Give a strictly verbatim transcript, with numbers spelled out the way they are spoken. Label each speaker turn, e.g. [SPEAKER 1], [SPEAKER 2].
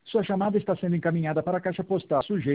[SPEAKER 1] Sua chamada está sendo encaminhada para a caixa postal sujeito